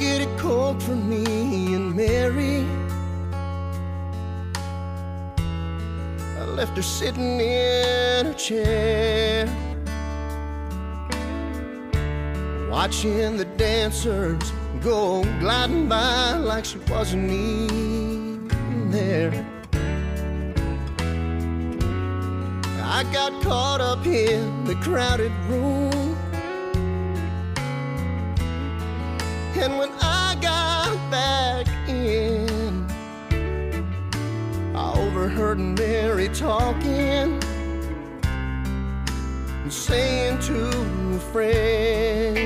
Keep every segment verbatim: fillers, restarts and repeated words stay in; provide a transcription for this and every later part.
get it cold for me and Mary. I left her sitting in her chair, watching the dancers go gliding by like she wasn't even there. I got caught up in the crowded room, and when I got back in, I overheard Mary talking and saying to a friend,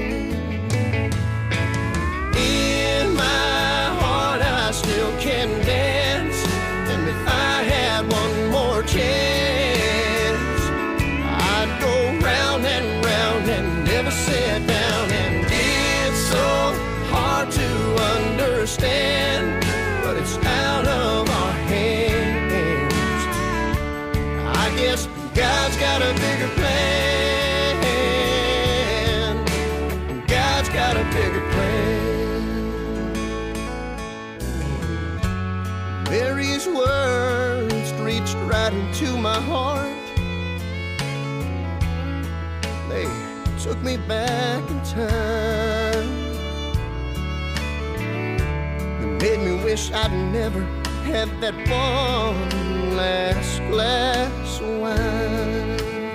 in my heart I still can dance, and if I had one more chance, I'd go round and round and never sit down. And it's so hard to understand, but it's out of our hands. I guess God's got a bigger plan. God's got a bigger plan. Mary's words reached right into my heart. They took me back in time. It made me wish I'd never had that one last glass of wine.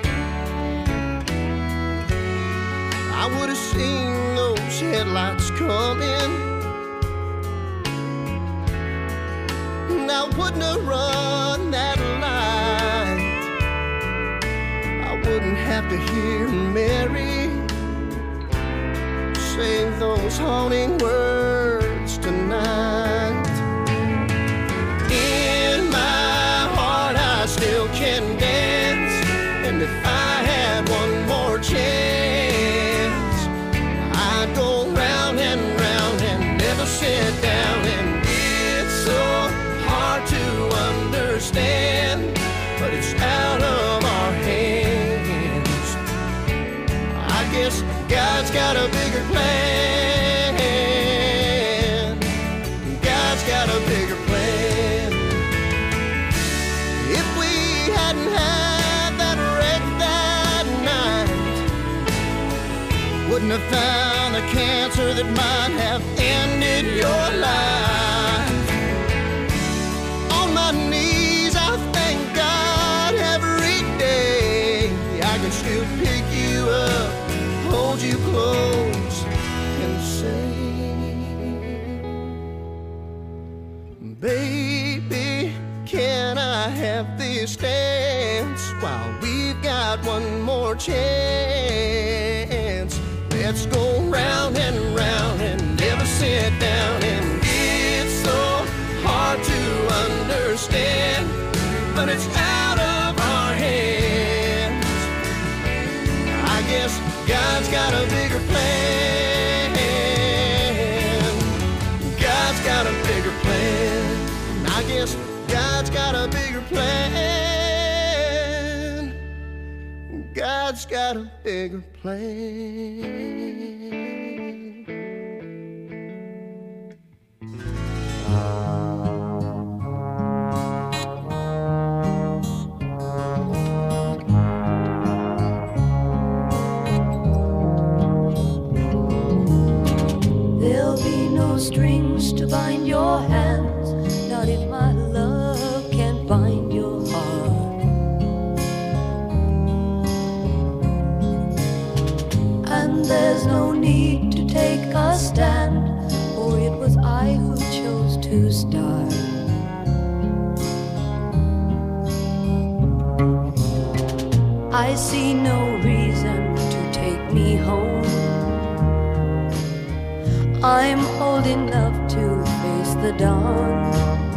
I would have seen those headlights coming, and I wouldn't have run that light. I wouldn't have to hear Mary say those haunting words tonight. In my heart I still can dance, and if I had one more chance, I'd go round and round and never sit down. And it's so hard to understand, but it's out of our hands. I guess God's got a bigger plan. God's got a bigger plan. If we hadn't had that wreck that night, wouldn't have found the cancer that might have ended your life. On my knees I thank God every day. I can still pick you up, hold you close, and say, baby, can I have this dance while we've got one more chance? Let's go round and round and never sit down. And it's so hard to understand, but it's out of our hands. I guess God's got a bigger plan. God's got a bigger plan. I guess God's got a bigger plan. God's got a bigger plan. There'll be no strings to bind your hands, not if my love can't bind your heart. And there's no need to take a stand, for it was I who chose to start. I see no reason to take me home. I'm old enough to face the dawn.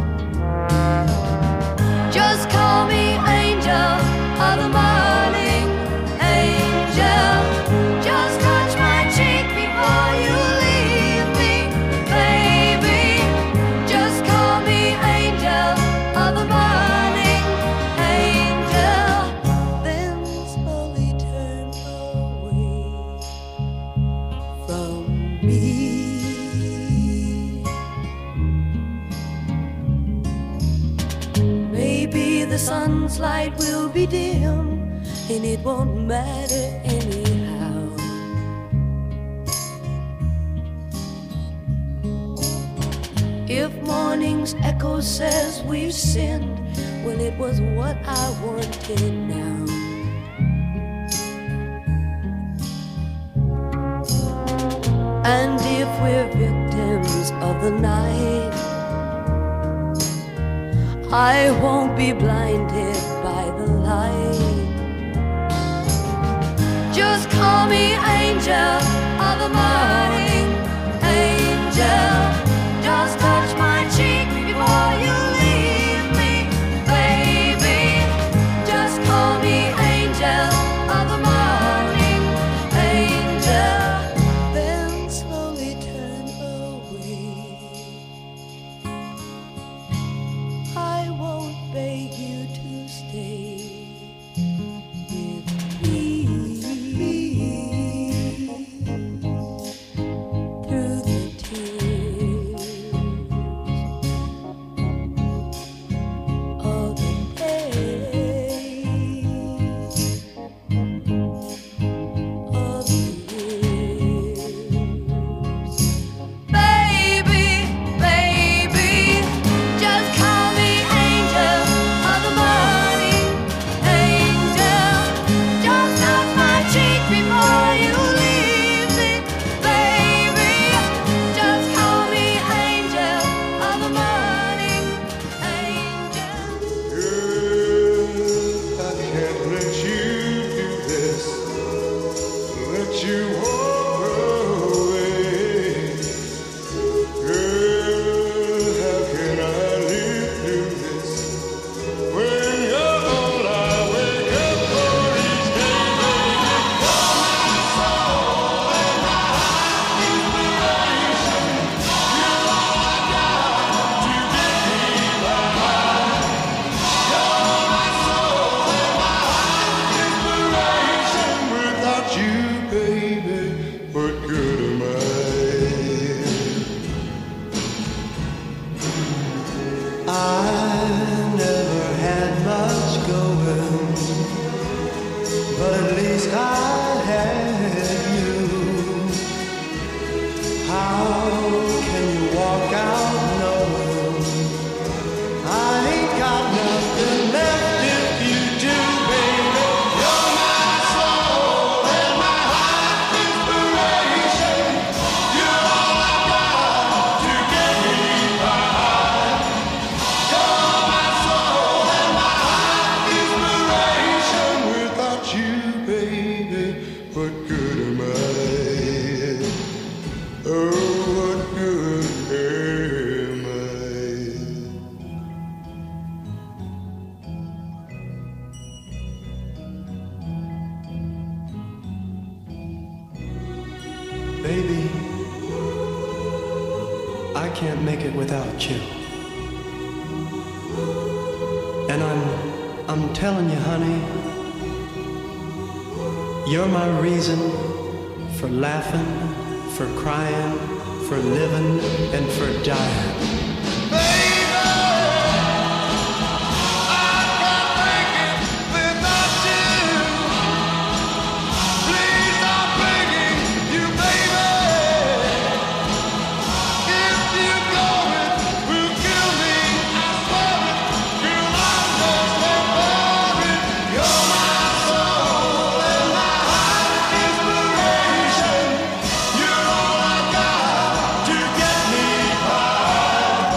Just call me angel of the morning, angel. Just touch my cheek before you leave me, baby. Just call me angel of the morning, angel. Then slowly turn away from me. sun's light will be dim, and it won't matter anyhow. If morning's echo says we've sinned, well, it was what I wanted now. And if we're victims of the night, I won't be blinded by the light. Just call me angel of the morning, angel. Just touch my cheek before you leave me, baby. Just call me angel of the morning, angel. Then slowly turn away. I won't beg you to stay with me. Through the tears of the days, of the years. Baby, baby, just call me angel of the morning, angel. Just touch my cheek before you leave me, baby. Just call me angel of the morning, angel. Girl, I can't let you do this, let you walk away. Girl, how can I live through this when you're all I wake up for each day, baby? You're my soul and my inspiration. You're all I got to get me by. You're my soul and my inspiration. Without you, baby, what good am I? I never had much going, but at least I had you. How can you walk out knowing I ain't got nothing left if you do, baby? You're my soul and my inspiration. You're all I got to get me by. You're my soul and my inspiration. Without you, baby, what good am I? Oh, what good am I? Baby, I can't make it without you. And I'm I'm telling you, honey, you're my reason for laughing, for crying, for living, and for dying. You're all I got to get me by.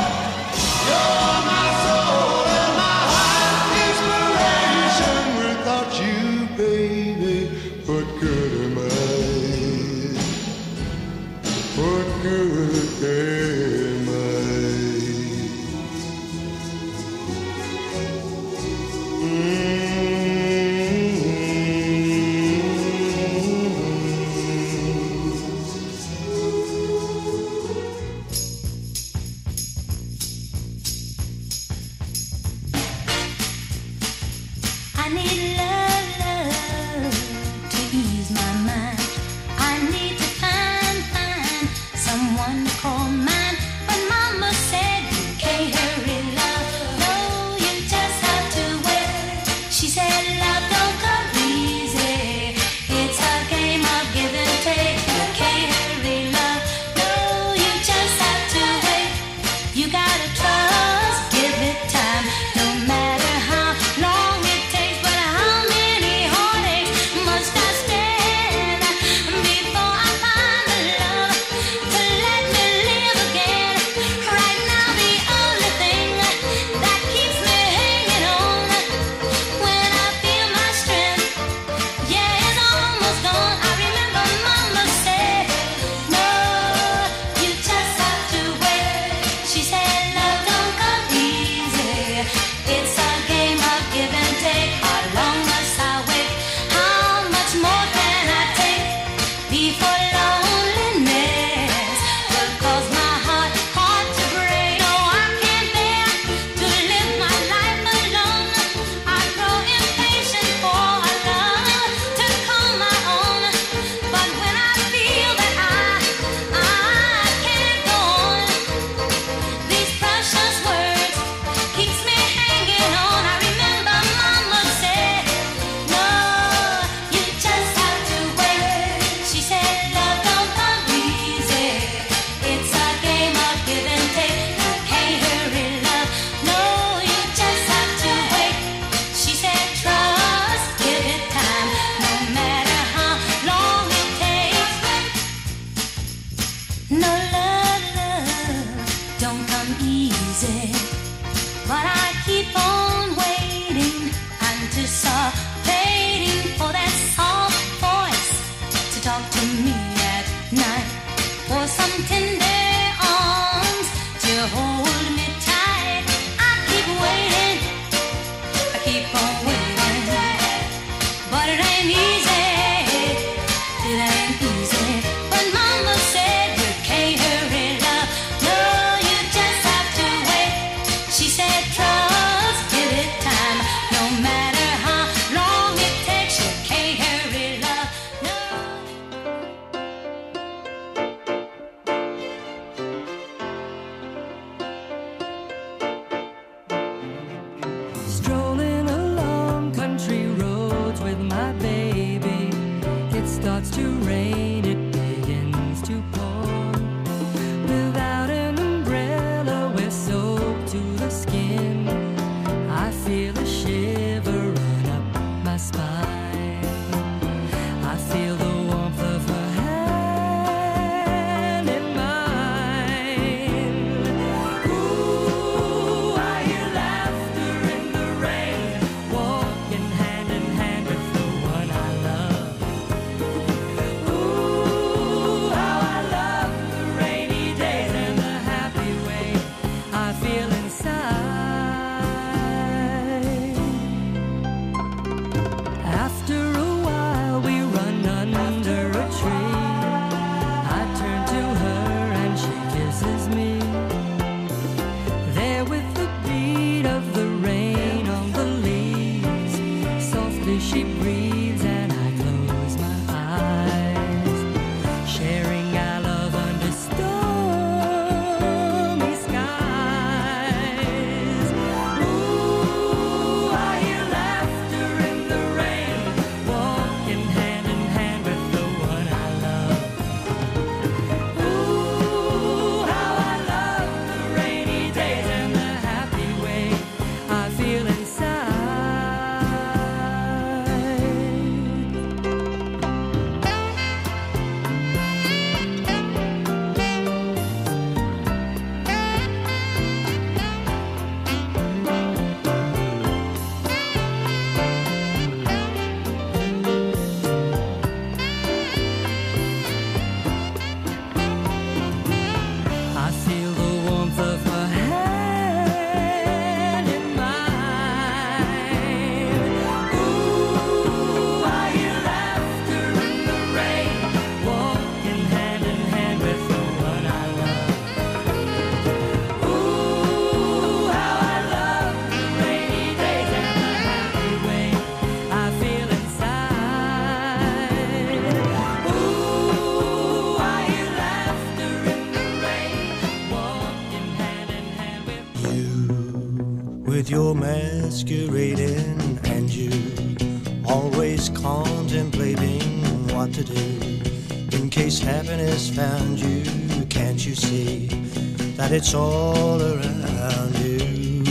with your masquerading and you always contemplating what to do in case happiness found you. Can't you see that it's all around you?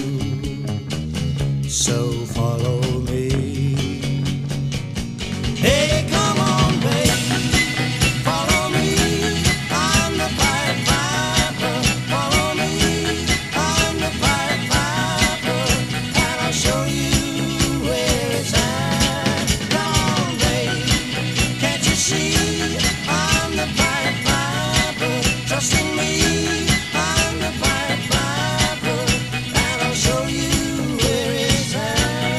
So follow me. Hey, come on, baby, follow me. I'm the Pied Piper. Follow me. I'm the Pied Piper, and I'll show you where it's at. Come on, baby, can't you see? I'm the Pied Piper. Trust in me. I'm the Pied Piper, and I'll show you where it's at.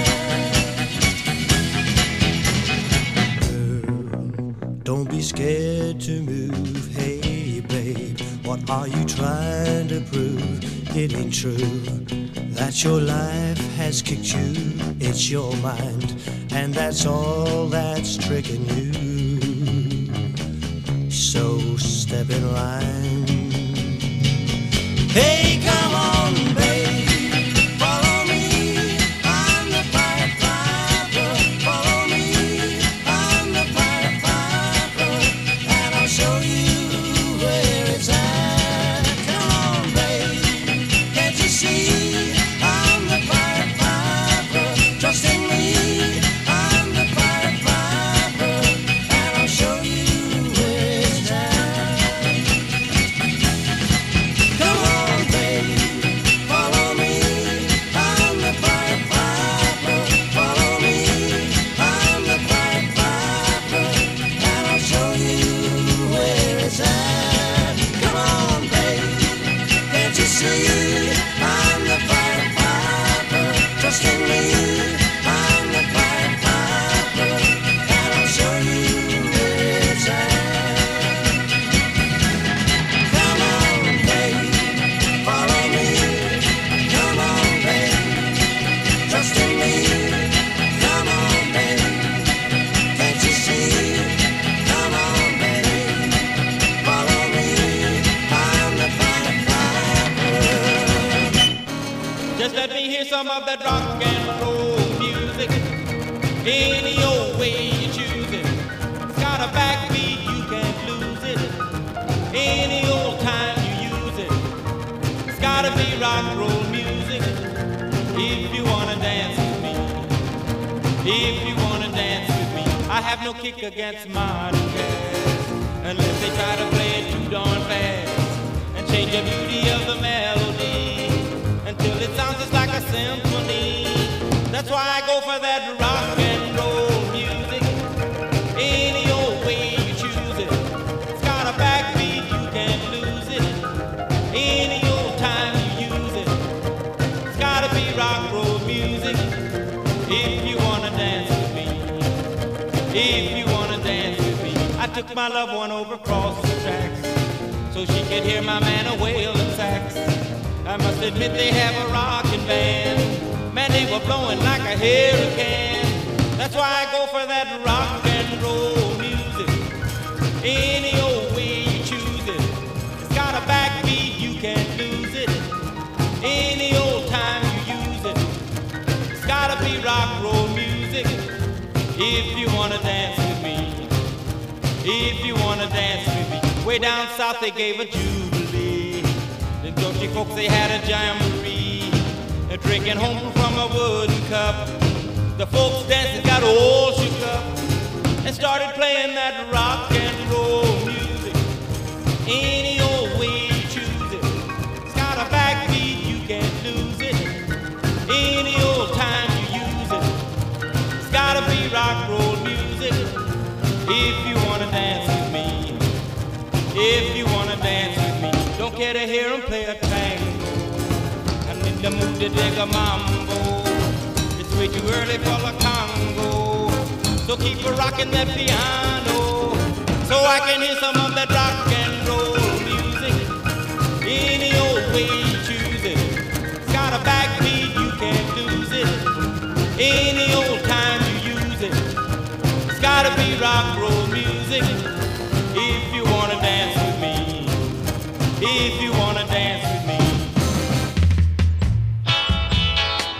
Don't be scared to move. Hey, babe, what are you trying to prove? It ain't true that your life has kicked you. It's your mind, and that's all that's tricking you. So step in line. Hey, come on, babe, follow me. I'm the Pied Piper. Follow me. I'm the Pied Piper, and I'll show you where it's at. Come on, babe, can't you see? I'm the Pied Piper. Trust in me. I'm the Pied Piper, and I'll show you where it's at. Come on, babe, follow me. I'm the Pied Piper. Follow me. I'm the Pied Piper, and I'll show you where it's at. Come on, babe, can't you see? I'm the Pied Piper. Trust in me. I'm the Pied Piper, and I'll show you where it's at. Come on, babe, follow me. Come on, babe, trust in me. Come on, babe, can't you see? Come on, babe, follow me. I'm the Pied Piper. Just let me hear some of that rock and roll music. Any old way you choose it. It's got a backbeat, you can't lose it. Any old time you use it. It's gotta be rock and roll music. If you wanna dance with me. If you wanna dance with me. I have no kick against modern jazz, unless they try to play it too darn fast and change the beauty of the melody until it sounds just like a symphony. That's why I go for that rock and roll music. Any old way you choose it. It's got a backbeat, you can't lose it. Any old time you use it. It's gotta be rock and roll music. If you wanna dance with me. If you wanna dance with me. I took my loved one over across the tracks so she could hear my man a wailing sax. I must admit they have a rockin' band. Man, they were blowing like a hurricane. That's why I go for that rock and roll music. Any old way you choose it. It's got a backbeat, you can't lose it. Any old time you use it. It's gotta be rock and roll music. If you wanna dance with me. If you wanna dance with me. Way down south they gave a jubilee. The country folks, they had a jamboree. They're drinking home from a wooden cup. The folks dancing got all shook up and started playing that rock and roll music. Any old way you choose it. It's got a backbeat, you can't lose it. Any old time you use it. It's gotta be rock and roll music. If you wanna dance with me. If you wanna dance with me. Don't care to hear them play a tango. I'm in the mood to dig a mambo. It's way too early for the Congo. So keep a rocking that piano, so I can hear some of that rock and roll music. Any old way you choose it. It's got a backbeat, you can't lose it. Any old time you use it. It's gotta be rock and roll music. If you wanna dance with me. If you wanna dance with me.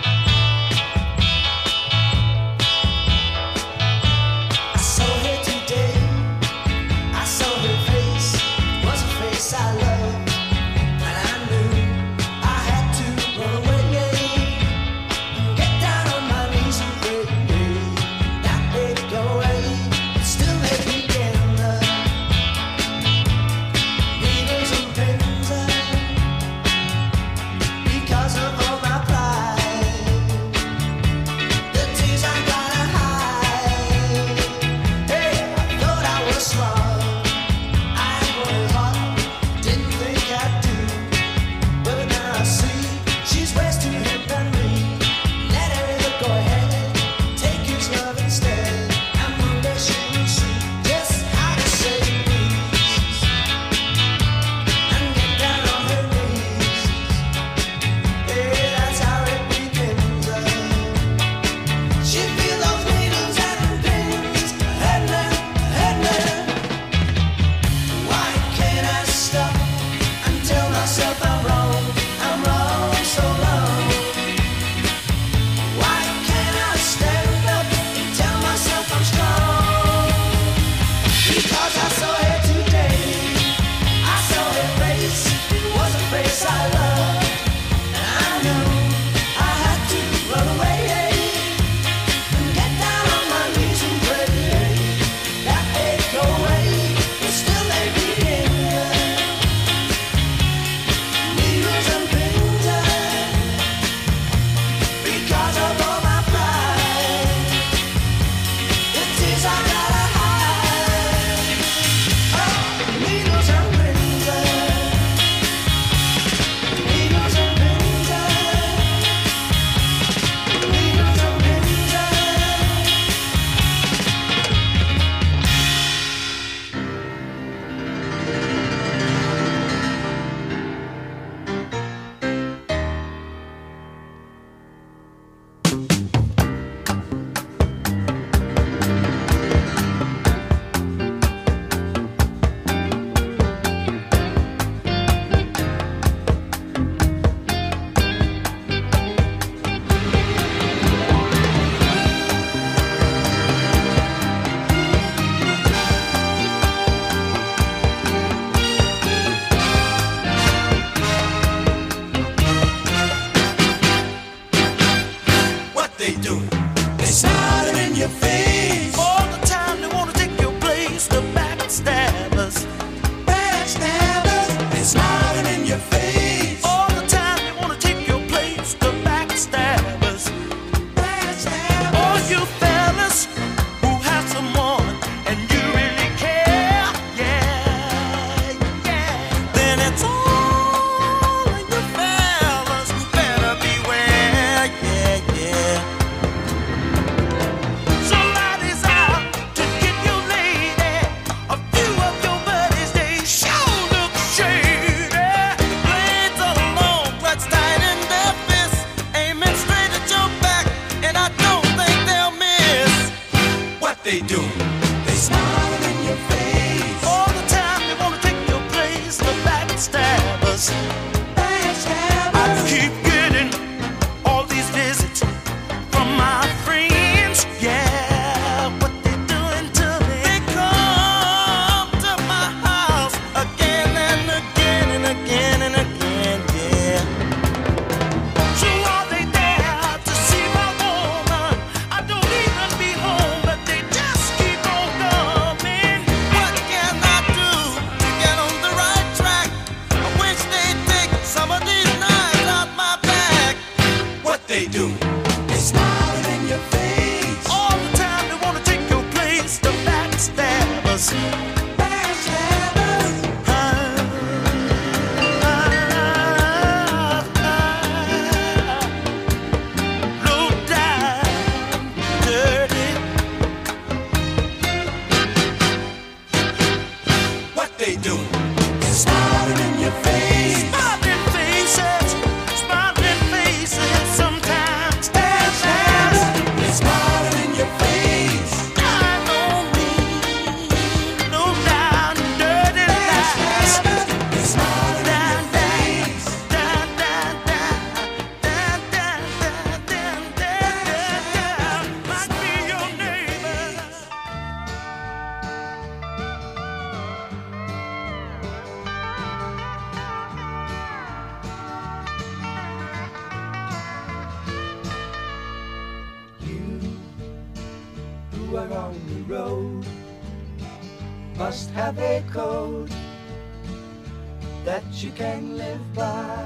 you are on the road must have a code that you can live by,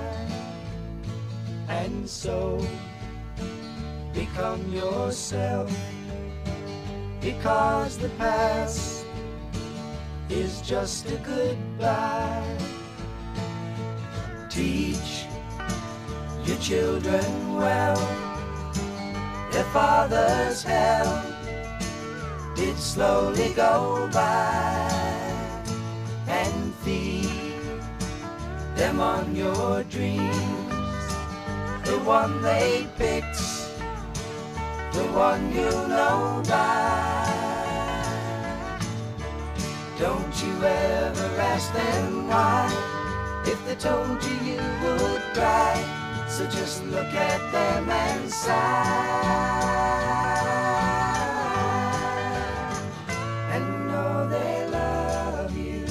and so become yourself, because the past is just a goodbye. Teach your children well, their father's hell did slowly go by, and feed them on your dreams, the one they picked, the one you know by. Don't you ever ask them why, if they told you you would cry. So just look at them and sigh, and know they love you.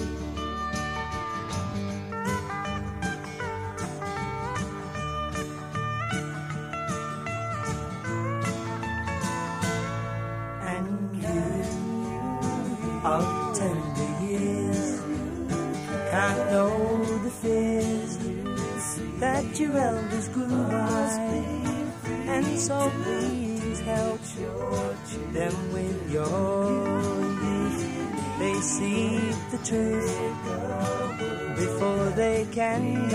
And you of tender years can't know the fears that your elders grew by, and so please help them with your youth. They seek the truth before they can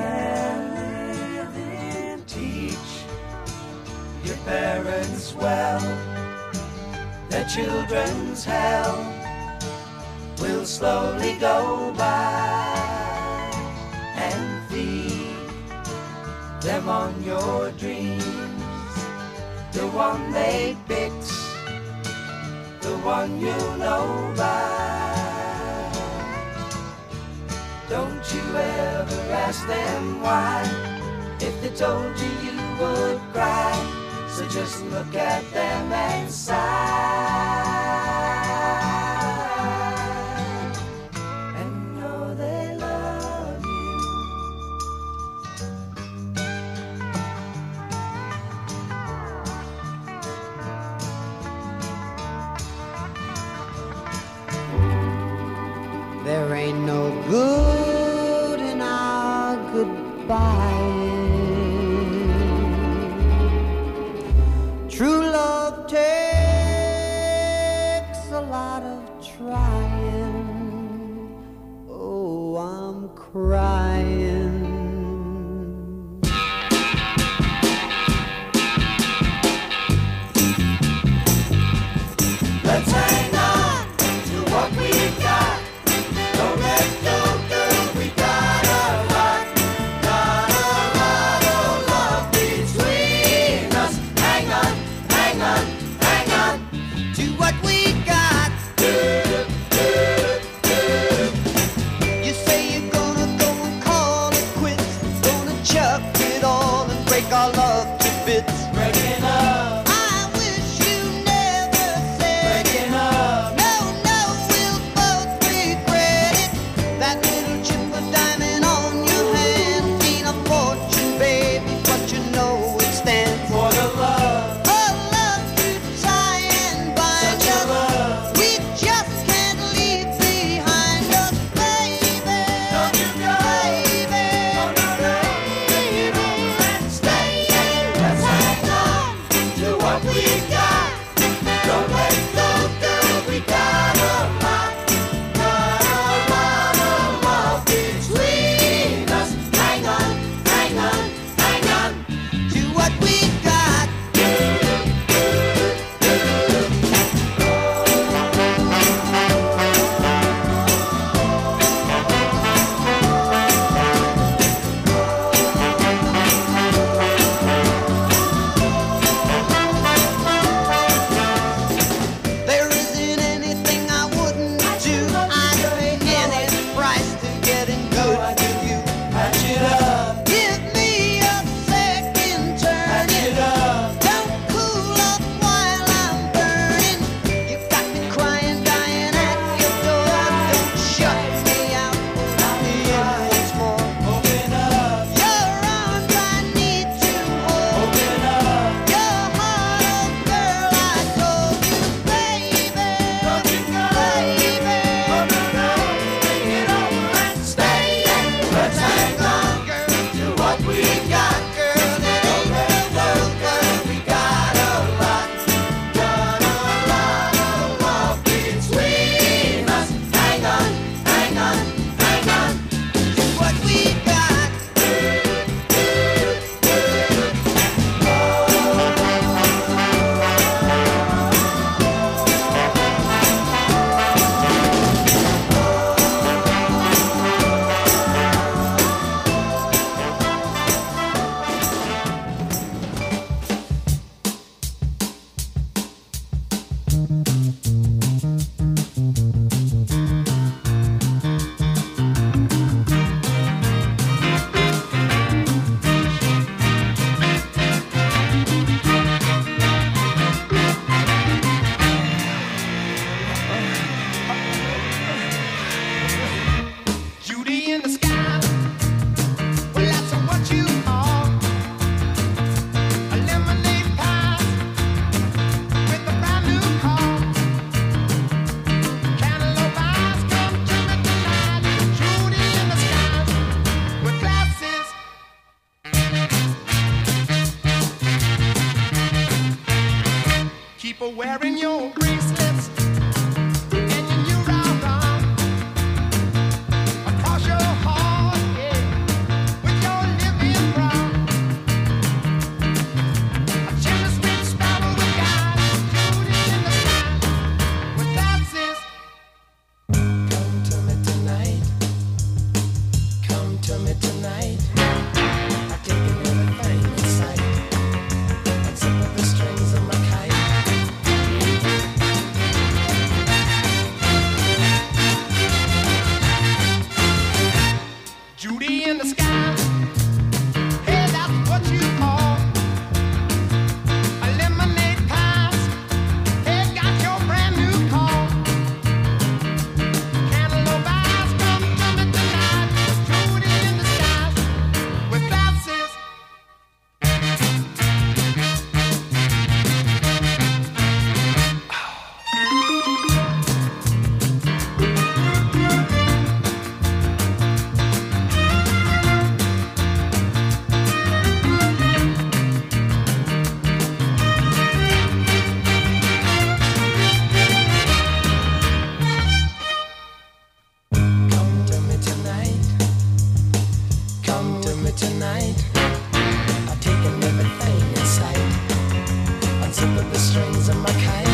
die. Teach your parents well, their children's hell will slowly go by, and feed them on your dreams, the one they picked, the one you know by. Don't you ever ask them why, if they told you you would cry. So just look at them and sigh, and know they love you. There ain't no good in our goodbye. True love takes a lot of trying. Oh, I'm crying. Let's hang on to what we've got. Don't let go, girl, we got a lot. Got a lot of love between us. Hang on, hang on, hang on to what we got. You say you're gonna go and call it quits, gonna chuck it all and break our love to bits. Breaking up, I wish you never said breaking up. no, no, we'll both regret it. That little chip of diamond on your hand ain't a fortune, baby, but you know it stands For the love, a love to tie and bind such a us. love. We just can't leave behind us, baby. Don't you go, baby, no, no, no, baby. stay. for wearing your bracelets and your new round arm across your heart, yeah, with your living brown. A chimney sweet sparrow with guys shooting in the sky with that says, come to me tonight, come to me tonight. I've taken everything in sight, except for the strings of my kite. Judy in the sky, hey, that's what you are. A lemonade pies, hey, got your brand new car. Cantaloupe eyes, come to me tonight. Judy in the sky, with glasses. Come to me tonight, come to me tonight. I've taken everything in sight, unzipping the strings of my kite.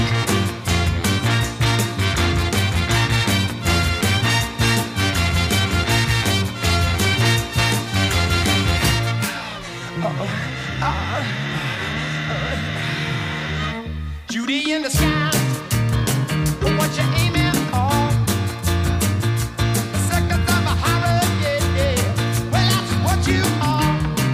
Judy in the sky, what you aiming for? The seconds of a horror, yeah, yeah. Well, that's what you are.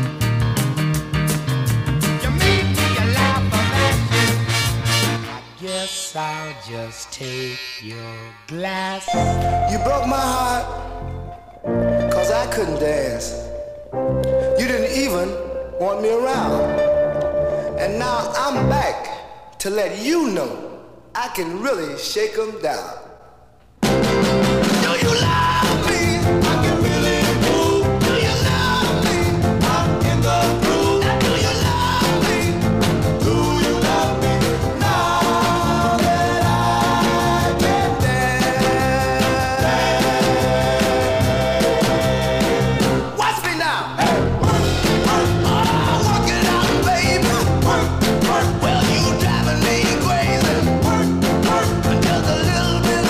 You make me laugh a that. I guess I'll just take your glass. You broke my heart, cause I couldn't dance. You didn't even want me around. And now I'm back to let you know I can really shake 'em down. Do you love me? I can really move. Do you love me? I'm in the groove. Do you love me? Do you love me? Now that I can dance. Watch me now. Hey, work, work, oh, work it out, baby. Work, work. Well, you driving me crazy. Work, work until the little bit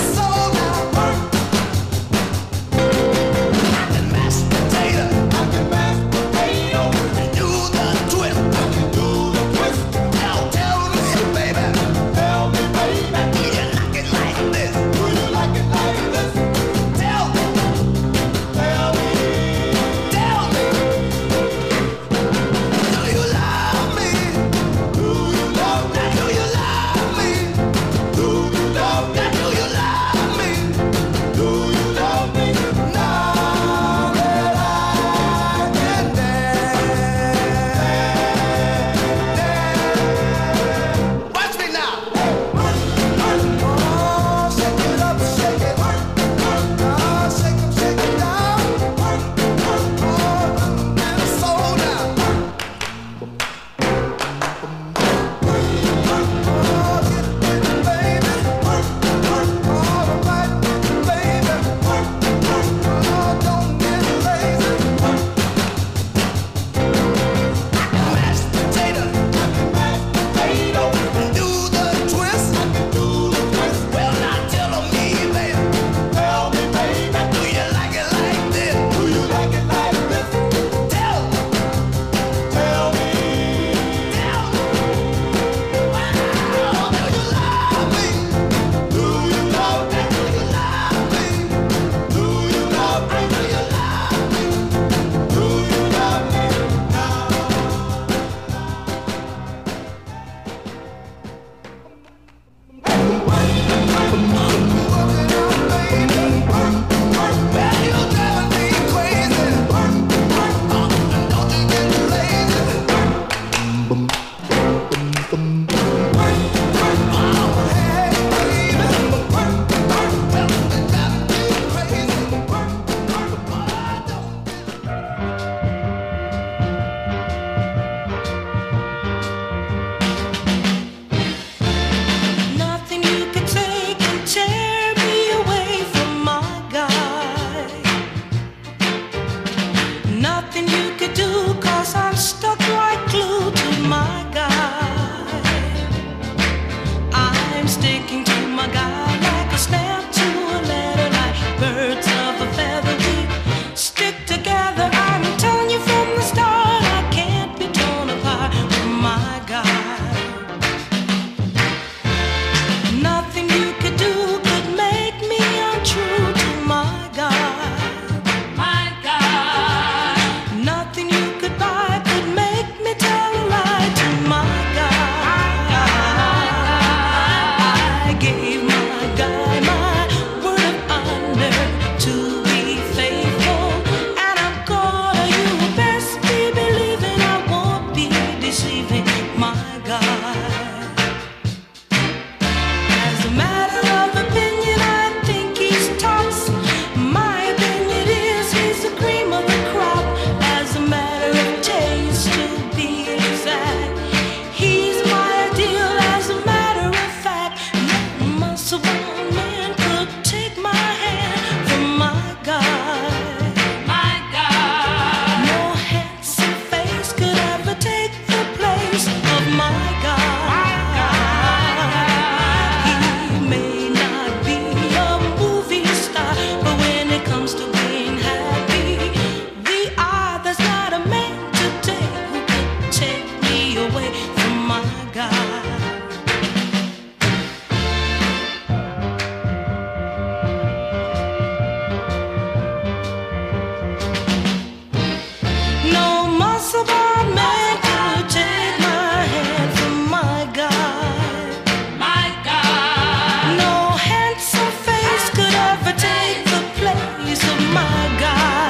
impossible man could take my hand from my God. My God. No handsome face could ever take the place of my God.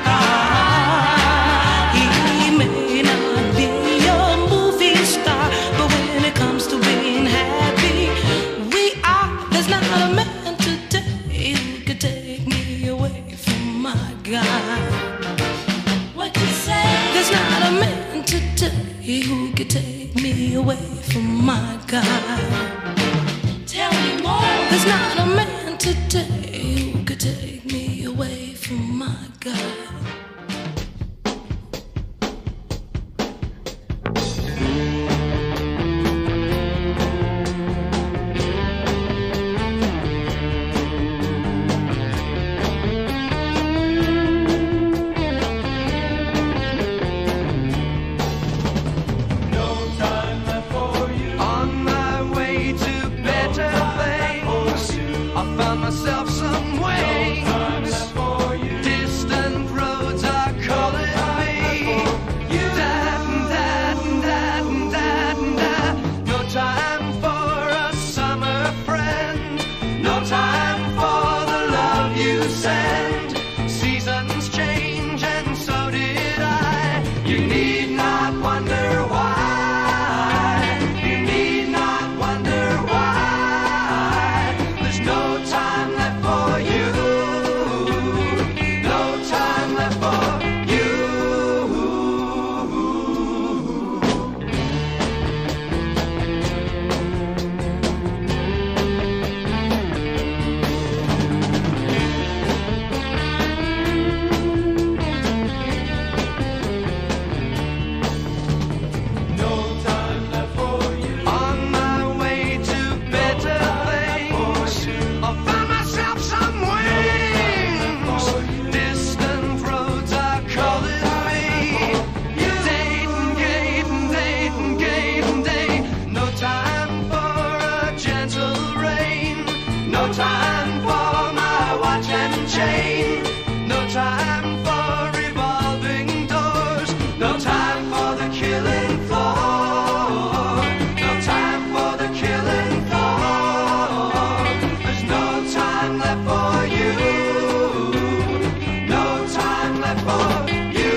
He may not be a movie star, but when it comes to being happy, we are. There's not a man today who could take me away from my God. What you say? There's not a man today who could take me away from my God. Tell me more. There's not a man today who could take me away from my God. On my way to better things, I found myself some wings. Distant roads are calling me. That, that, that, that, that. No time for a summer friend. No time for the love you send. Seasons change and so did I. You need not wonder why. You need not wonder why. There's no time left for you. No time left for you. On my way to better things, I found myself some wings. Distant roads are calling me. Dayton, Dayton, Dayton, Dayton, Dayton. No time for a gentle rain. No time for my watch and chain. No time for revolving doors. No time for the killing floor. No time for the killing floor. There's no time left for you. No time left for you.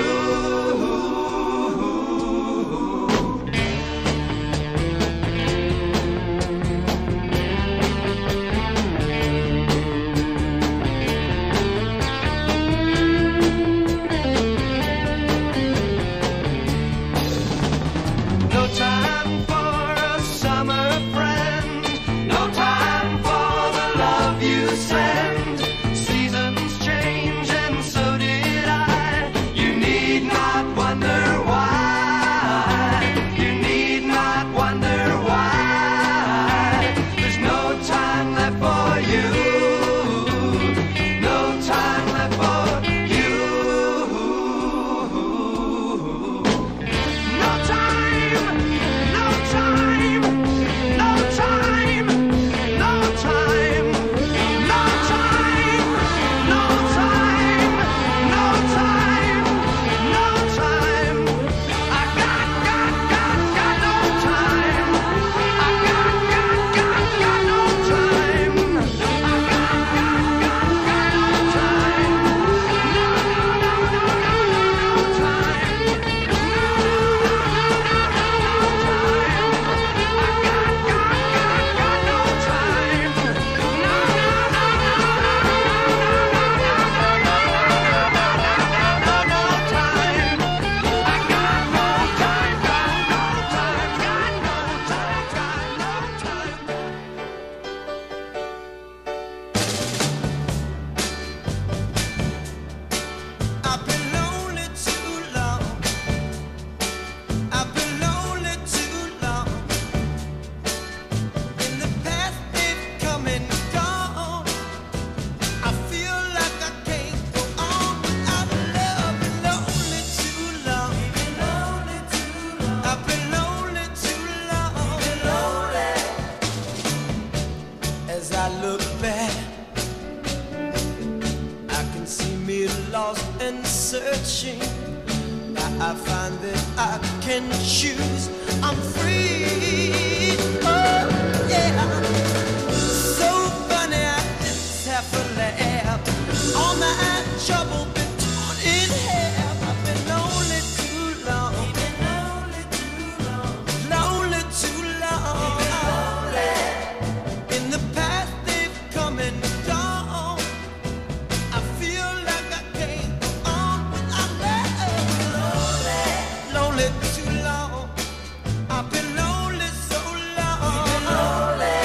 that I can choose. I'm free. Oh, yeah. So funny, I just have to laugh. All my trouble been torn in half. I've been lonely too long. Been lonely too long. Lonely too long. Lonely. In the past they've come and gone. I feel like I can't go on without love. Lonely. Lonely too long. I've been lonely so long. Been lonely.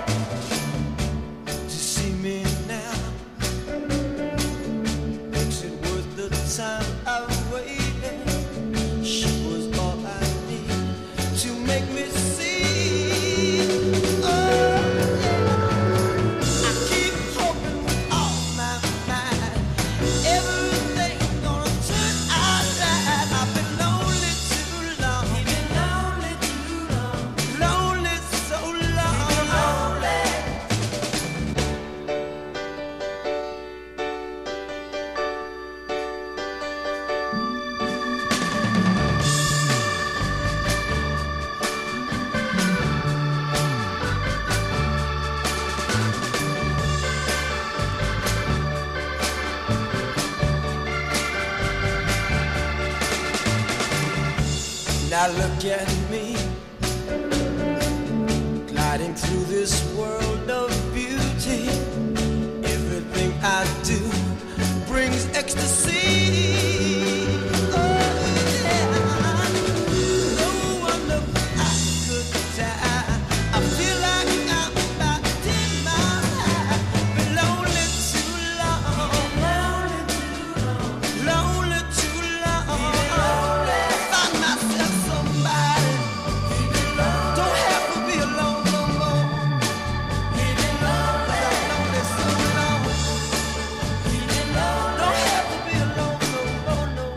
To see me now makes it worth the time I waited. She was all I need to make me see. Oh, I keep hoping with all my mind everything's gonna turn out right. I've been lonely too long. Been lonely too long. Lonely so long. Lonely. Now look at me, gliding through this world of beauty. Everything I do brings ecstasy. Oh, yeah. No wonder I could die. I feel like I'm about ten miles high. Been lonely too long. Lonely too long. Lonely too long. Find myself somebody. Don't have to be alone no more. Cause I'm lonely so long. Don't have to be alone no more, no.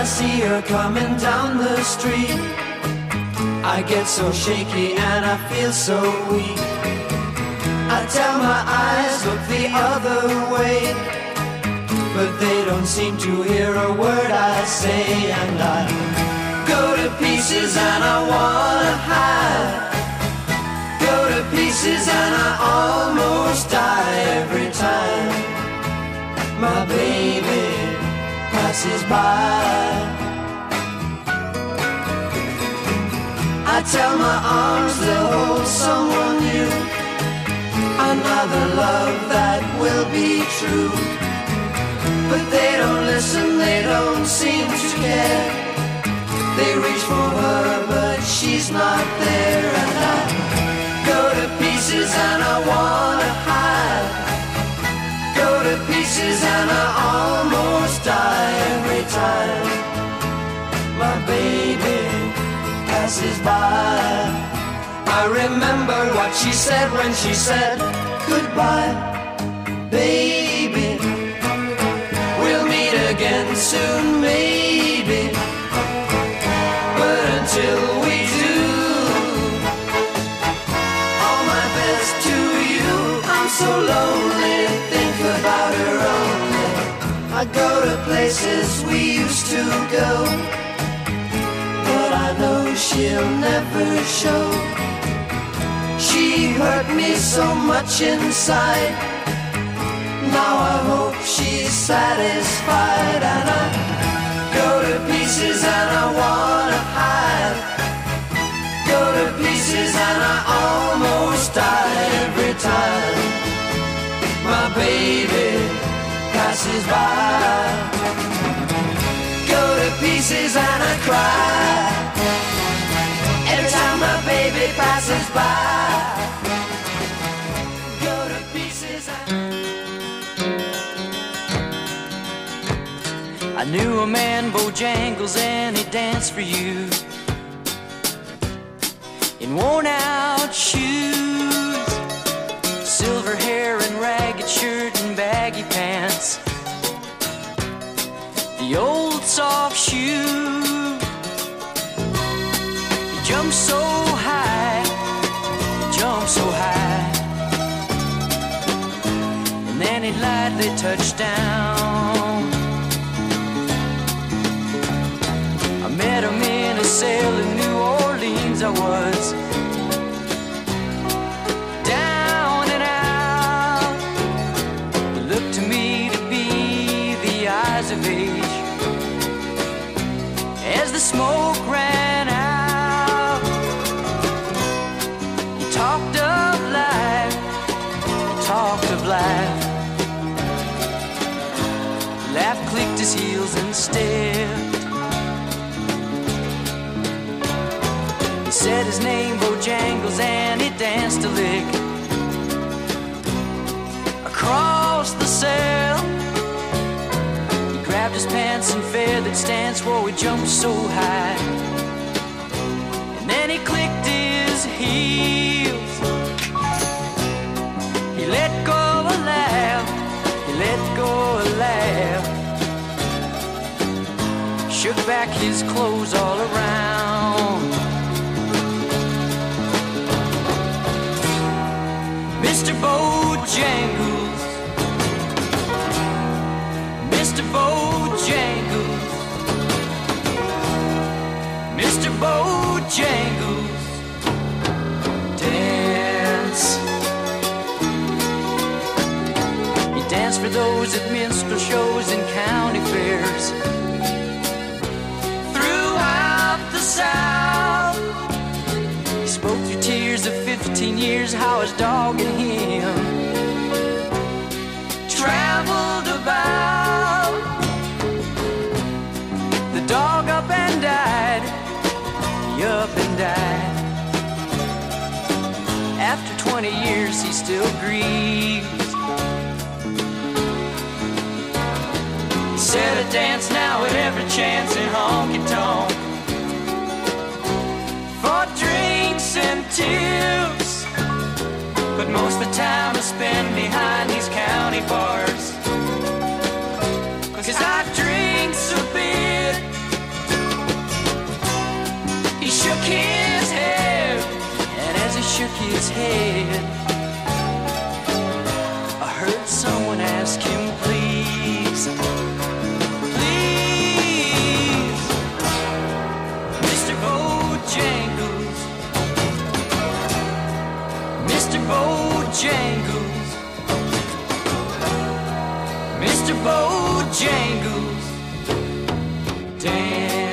I see her coming down the street, I get so shaky and I feel so weak. I tell my eyes, look the other way, but they don't seem to hear a word I say. And I go to pieces and I wanna hide, go to pieces and I almost die every time my baby passes by. I tell my arms they'll hold someone new, another love that will be true. But they don't listen, they don't seem to care. They reach for her, but she's not there. And I go to pieces and I wanna hide, go to pieces and I almost die every time my baby passes by. I remember what she said when she said goodbye. Baby, we'll meet again soon, maybe, but until we do, all my best to you. I'm so lonely, think about her only. I go to places we used to go, but I know she'll never show. She hurt me so much inside, now I hope she's satisfied. And I go to pieces and I wanna hide, go to pieces and I almost die every time my baby passes by. Go to pieces and I cry every time my baby passes by. Go to pieces and I knew a man, Bojangles, and he danced for you in worn out shoes, silver hair and ragged shirt and baggy pants, the old soft shoe. He jumped so high, he jumped so high, and then he lightly touched down. I met him in a cell in New Orleans. I was down and out. He looked to me to be the eyes of age as the smoke ran out. He talked of life, he talked of life. Laugh clicked his heels and stepped. Said his name, Bojangles, and he danced a lick across the cell. He grabbed his pants and feathered stance, whoa, he jumped so high, and then he clicked his heels. He let go a laugh, he let go a laugh, shook back his clothes all around. Mister Bojangles, Mister Bojangles, Mister Bojangles, dance. He danced for those at minstrel shows and county fairs throughout the South. He spoke through tears of fifteen years how his dog and him traveled about. The dog up and died, he up and died. After twenty years he still grieves. He said I dance now at every chance in honky-tonk for drinks and tips, but most of the time I spend behind these county bars, 'cause I drink so bit shook his head, and as he shook his head, I heard someone ask him, please, please, Mister Bojangles, Mister Bojangles, Mister Bojangles, dance.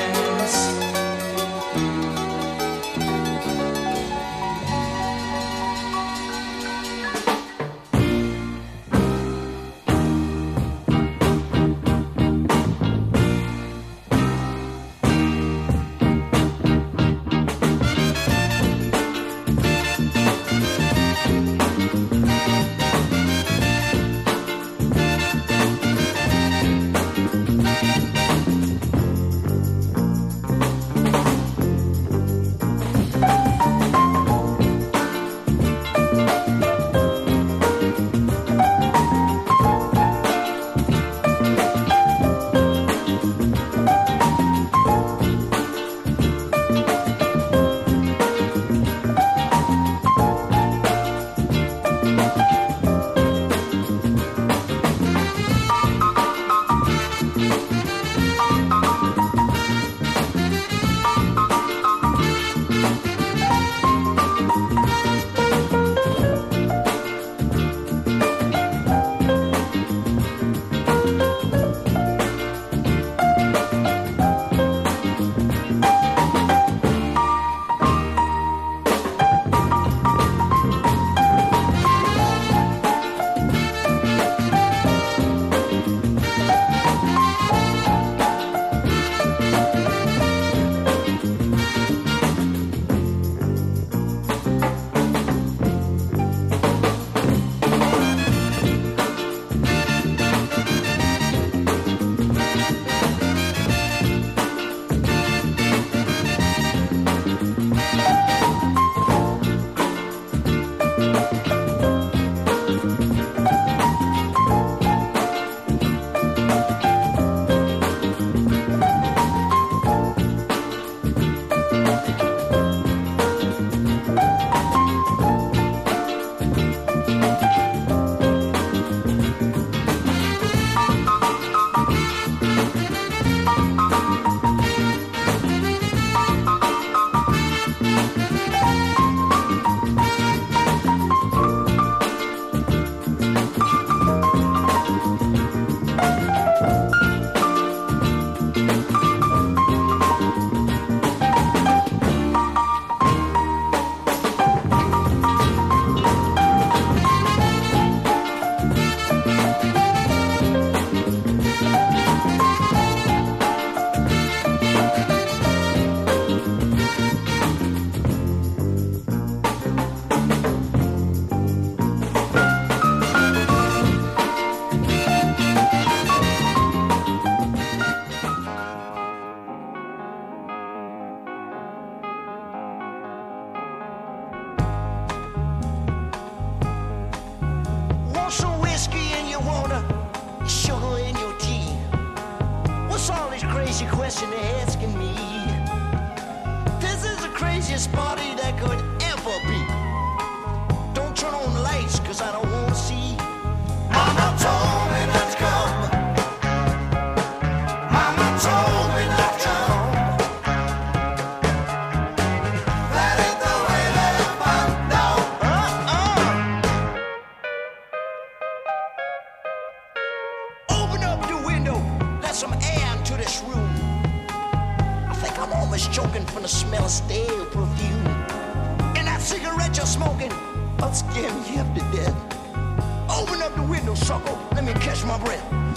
I'll scare me half to death. Open up the window, sucker. Let me catch my breath.